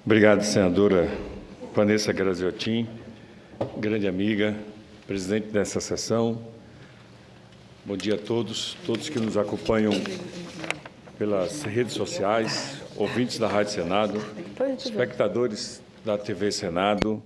Obrigado, senadora Vanessa Graziotin, grande amiga, presidente dessa sessão. Bom dia a todos que nos acompanham pelas redes sociais, ouvintes da Rádio Senado, espectadores da TV Senado.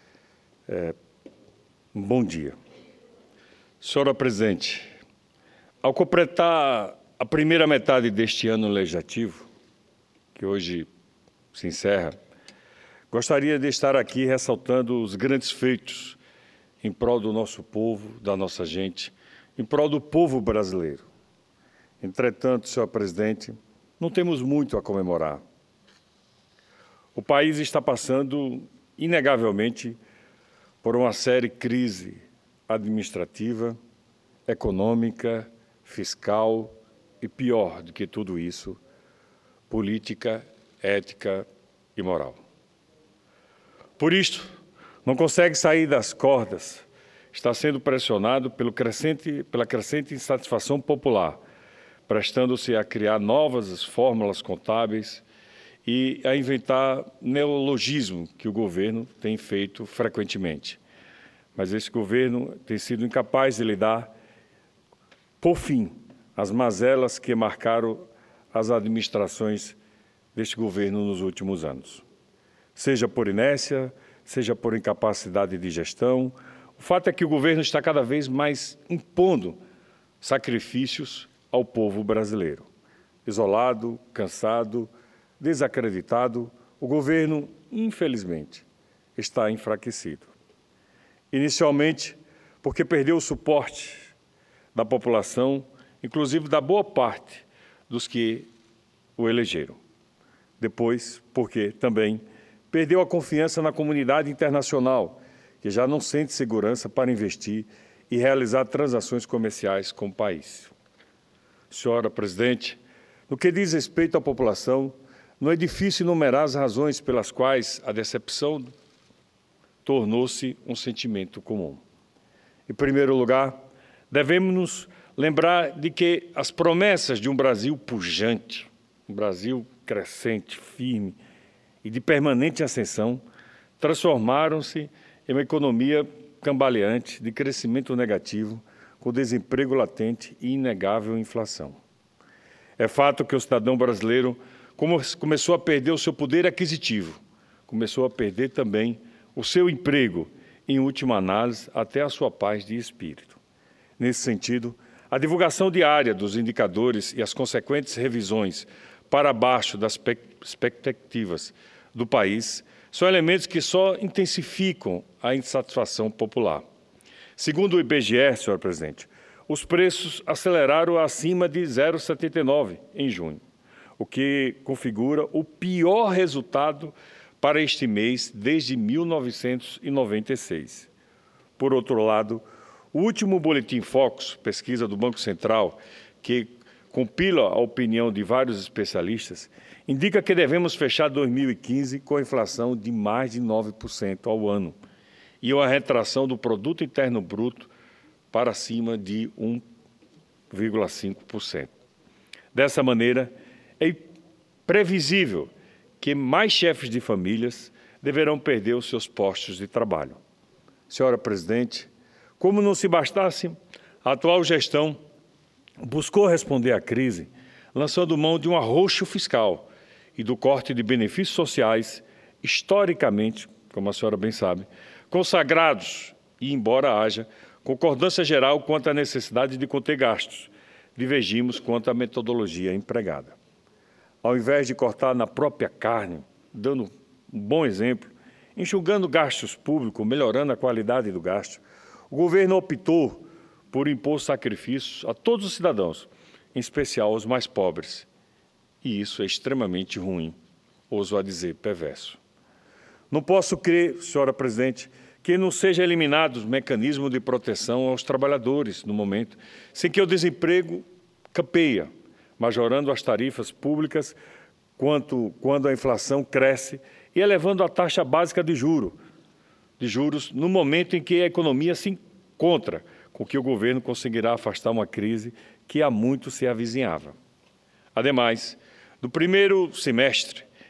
Bom dia. Senhora presidente, ao completar a primeira metade deste ano legislativo, que hoje se encerra, gostaria de estar aqui ressaltando os grandes feitos em prol do nosso povo, da nossa gente, em prol do povo brasileiro. Entretanto, senhor presidente, não temos muito a comemorar. O país está passando, inegavelmente, por uma séria crise administrativa, econômica, fiscal e, pior do que tudo isso, política, ética e moral. Por isto, não consegue sair das cordas, está sendo pressionado pela crescente insatisfação popular, prestando-se a criar novas fórmulas contábeis e a inventar neologismo que o governo tem feito frequentemente. Mas esse governo tem sido incapaz de lidar, por fim, as mazelas que marcaram as administrações deste governo nos últimos anos. Seja por inércia, seja por incapacidade de gestão, o fato é que o governo está cada vez mais impondo sacrifícios ao povo brasileiro. Isolado, cansado, desacreditado, o governo, infelizmente, está enfraquecido. Inicialmente, porque perdeu o suporte da população, inclusive da boa parte dos que o elegeram. Depois, porque também perdeu a confiança na comunidade internacional, que já não sente segurança para investir e realizar transações comerciais com o país. Senhora presidente, no que diz respeito à população, não é difícil enumerar as razões pelas quais a decepção tornou-se um sentimento comum. Em primeiro lugar, devemos nos lembrar de que as promessas de um Brasil pujante, um Brasil crescente, firme e de permanente ascensão, transformaram-se em uma economia cambaleante, de crescimento negativo, com desemprego latente e inegável inflação. É fato que o cidadão brasileiro começou a perder o seu poder aquisitivo, começou a perder também o seu emprego, em última análise, até a sua paz de espírito. Nesse sentido, a divulgação diária dos indicadores e as consequentes revisões para baixo das expectativas do país são elementos que só intensificam a insatisfação popular. Segundo o IBGE, senhor presidente, os preços aceleraram acima de 0,79 em junho, o que configura o pior resultado para este mês desde 1996. Por outro lado, o último Boletim Focus, pesquisa do Banco Central, que compila a opinião de vários especialistas, indica que devemos fechar 2015 com a inflação de mais de 9% ao ano e uma retração do Produto Interno Bruto para cima de 1,5%. Dessa maneira, é previsível que mais chefes de famílias deverão perder os seus postos de trabalho. Senhora presidente, como não se bastasse, a atual gestão buscou responder à crise, lançando mão de um arroxo fiscal e do corte de benefícios sociais, historicamente, como a senhora bem sabe, consagrados, e embora haja concordância geral quanto à necessidade de conter gastos, divergimos quanto à metodologia empregada. Ao invés de cortar na própria carne, dando um bom exemplo, enxugando gastos públicos, melhorando a qualidade do gasto, o governo optou por impor sacrifícios a todos os cidadãos, em especial aos mais pobres. E isso é extremamente ruim, ouso a dizer perverso. Não posso crer, senhora presidente, que não seja eliminado o mecanismo de proteção aos trabalhadores no momento, sem que o desemprego campeia, majorando as tarifas públicas quando a inflação cresce e elevando a taxa básica de juros no momento em que a economia se encontra, com que o governo conseguirá afastar uma crise que há muito se avizinhava. Ademais, no primeiro semestre,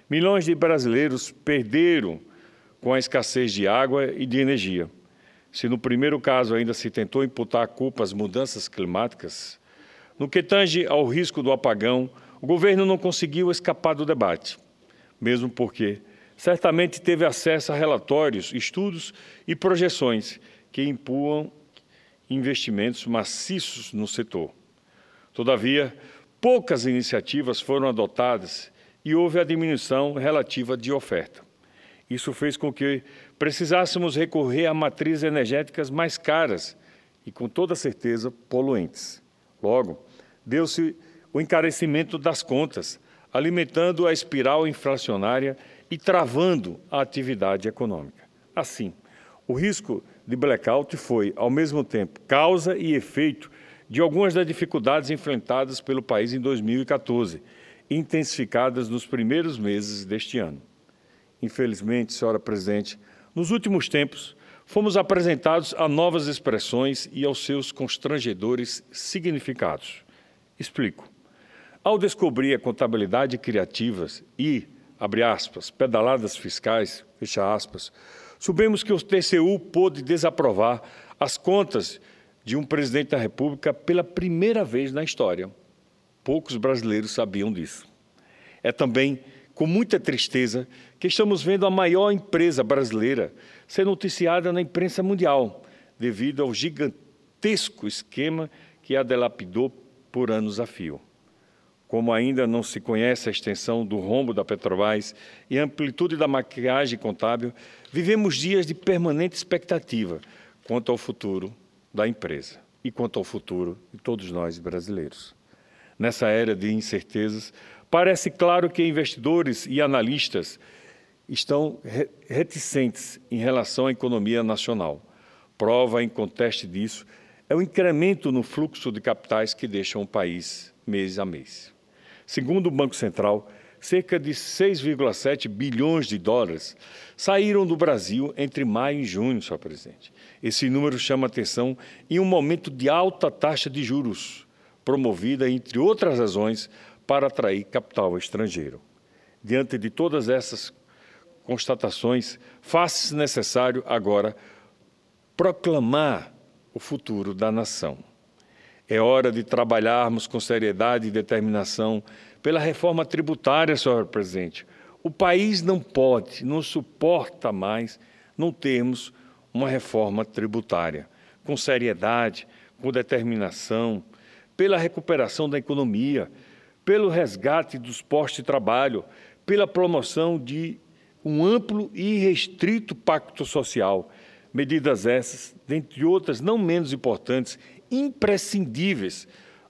Milhões de brasileiros perderam com a escassez de água e de energia. Se no primeiro caso ainda se tentou imputar a culpa às mudanças climáticas, no que tange ao risco do apagão, o governo não conseguiu escapar do debate, mesmo porque certamente teve acesso a relatórios, estudos e projeções que impuam investimentos maciços no setor. Todavia, poucas iniciativas foram adotadas e houve a diminuição relativa de oferta. Isso fez com que precisássemos recorrer a matrizes energéticas mais caras e, com toda certeza, poluentes. Logo, deu-se o encarecimento das contas, alimentando a espiral inflacionária e travando a atividade econômica. Assim, o risco de blackout foi, ao mesmo tempo, causa e efeito de algumas das dificuldades enfrentadas pelo país em 2014, intensificadas nos primeiros meses deste ano. Infelizmente, senhora presidente, nos últimos tempos, fomos apresentados a novas expressões e aos seus constrangedores significados. Explico. Ao descobrir a contabilidade criativas e, abre aspas, pedaladas fiscais, fecha aspas, soubemos que o TCU pôde desaprovar as contas de um presidente da República pela primeira vez na história. Poucos brasileiros sabiam disso. É também com muita tristeza que estamos vendo a maior empresa brasileira ser noticiada na imprensa mundial, devido ao gigantesco esquema que a dilapidou por anos a fio. Como ainda não se conhece a extensão do rombo da Petrobras e a amplitude da maquiagem contábil, vivemos dias de permanente expectativa quanto ao futuro da empresa e quanto ao futuro de todos nós brasileiros. Nessa era de incertezas, parece claro que investidores e analistas estão reticentes em relação à economia nacional. Prova inconteste disso é o incremento no fluxo de capitais que deixam o país mês a mês. Segundo o Banco Central, cerca de 6,7 bilhões de dólares saíram do Brasil entre maio e junho, senhor presidente. Esse número chama atenção em um momento de alta taxa de juros, promovida, entre outras razões, para atrair capital estrangeiro. Diante de todas essas constatações, faz-se necessário agora proclamar o futuro da nação. É hora de trabalharmos com seriedade e determinação pela reforma tributária, senhor presidente. O país não pode, não suporta mais não termos uma reforma tributária. Com seriedade, com determinação, pela recuperação da economia, pelo resgate dos postos de trabalho, pela promoção de um amplo e restrito pacto social. Medidas essas, dentre outras não menos importantes, imprescindíveis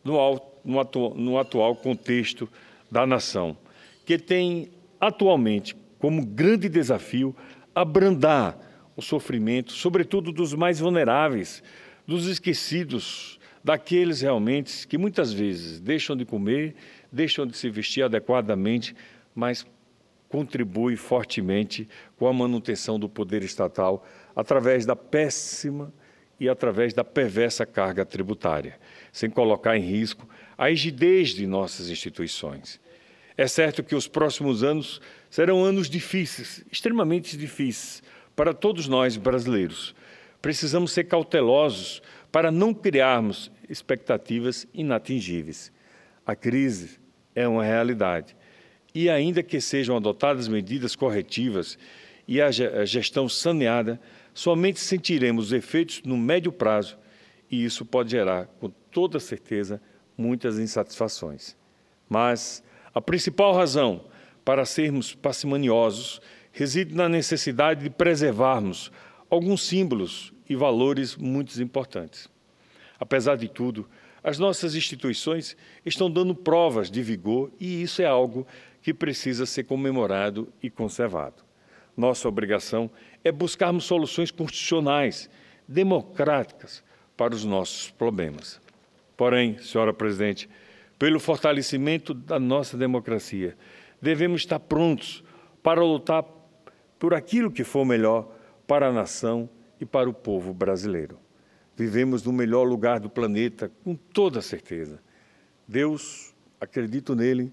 no atual contexto da nação, que tem atualmente como grande desafio abrandar o sofrimento, sobretudo dos mais vulneráveis, dos esquecidos, daqueles realmente que muitas vezes deixam de comer, deixam de se vestir adequadamente, mas contribui fortemente com a manutenção do poder estatal através da péssima e através da perversa carga tributária, sem colocar em risco a rigidez de nossas instituições. É certo que os próximos anos serão anos difíceis, extremamente difíceis, para todos nós brasileiros. Precisamos ser cautelosos para não criarmos expectativas inatingíveis. A crise é uma realidade e, ainda que sejam adotadas medidas corretivas e a gestão saneada, somente sentiremos os efeitos no médio prazo e isso pode gerar, com toda certeza, muitas insatisfações. Mas a principal razão para sermos parcimoniosos reside na necessidade de preservarmos alguns símbolos e valores muito importantes. Apesar de tudo, as nossas instituições estão dando provas de vigor e isso é algo que precisa ser comemorado e conservado. Nossa obrigação é buscarmos soluções constitucionais, democráticas, para os nossos problemas. Porém, senhora presidente, pelo fortalecimento da nossa democracia, devemos estar prontos para lutar por aquilo que for melhor para a nação e para o povo brasileiro. Vivemos no melhor lugar do planeta, com toda certeza. Deus, acredito nele,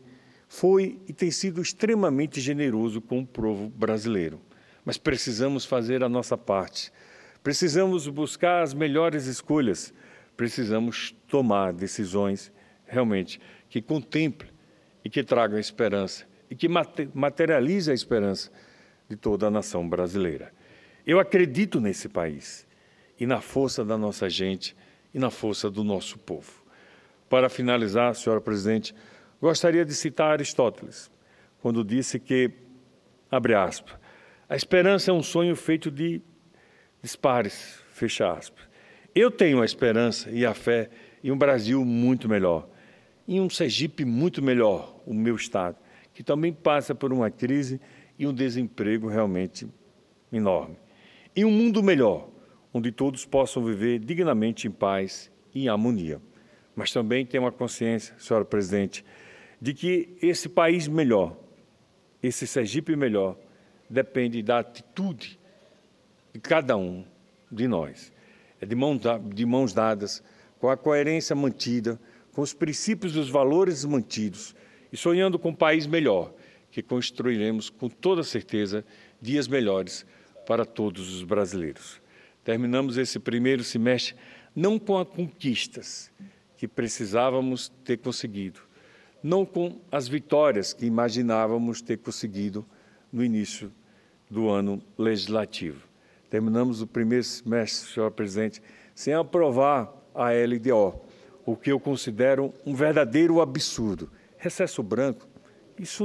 foi e tem sido extremamente generoso com o povo brasileiro. Mas precisamos fazer a nossa parte. Precisamos buscar as melhores escolhas. Precisamos tomar decisões realmente que contemplem e que tragam esperança e que materializem a esperança de toda a nação brasileira. Eu acredito nesse país e na força da nossa gente e na força do nosso povo. Para finalizar, senhora presidente, gostaria de citar Aristóteles, quando disse que, abre aspas, a esperança é um sonho feito de dispares, fecha aspas. Eu tenho a esperança e a fé em um Brasil muito melhor, em um Sergipe muito melhor, o meu estado, que também passa por uma crise e um desemprego realmente enorme. Em um mundo melhor, onde todos possam viver dignamente em paz e em harmonia. Mas também tenho a consciência, senhora presidente, de que esse país melhor, esse Sergipe melhor, depende da atitude de cada um de nós. É de mãos dadas, com a coerência mantida, com os princípios e os valores mantidos, e sonhando com um país melhor, que construiremos com toda certeza dias melhores para todos os brasileiros. Terminamos esse primeiro semestre não com as conquistas que precisávamos ter conseguido, não com as vitórias que imaginávamos ter conseguido no início do ano legislativo. Terminamos o primeiro semestre, senhor presidente, sem aprovar a LDO, o que eu considero um verdadeiro absurdo. Recesso branco, isso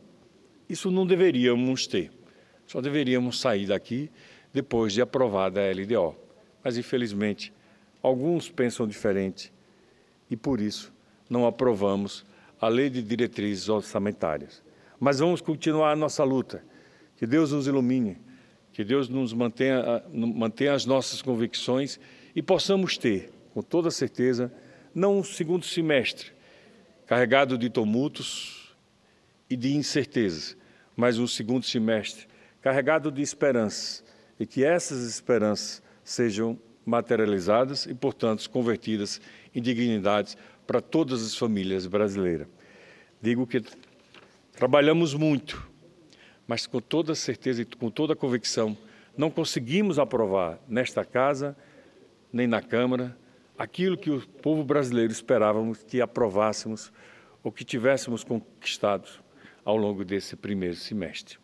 não deveríamos ter. Só deveríamos sair daqui depois de aprovada a LDO. Mas, infelizmente, alguns pensam diferente e, por isso, não aprovamos a Lei de Diretrizes Orçamentárias. Mas vamos continuar a nossa luta. Que Deus nos ilumine, que Deus nos mantenha as nossas convicções e possamos ter, com toda certeza, não um segundo semestre carregado de tumultos e de incertezas, mas um segundo semestre carregado de esperanças e que essas esperanças sejam materializadas e, portanto, convertidas em dignidades para todas as famílias brasileiras. Digo que trabalhamos muito, mas com toda certeza e com toda convicção não conseguimos aprovar nesta casa nem na Câmara aquilo que o povo brasileiro esperávamos que aprovássemos ou que tivéssemos conquistado ao longo desse primeiro semestre.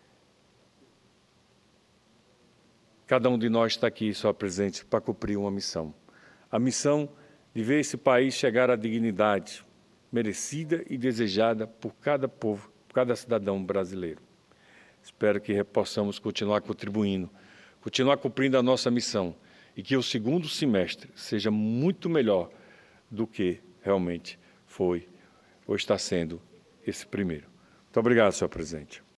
Cada um de nós está aqui, senhor presidente, para cumprir uma missão. A missão de ver esse país chegar à dignidade merecida e desejada por cada povo, por cada cidadão brasileiro. Espero que possamos continuar contribuindo, continuar cumprindo a nossa missão e que o segundo semestre seja muito melhor do que realmente foi ou está sendo esse primeiro. Muito obrigado, senhor presidente.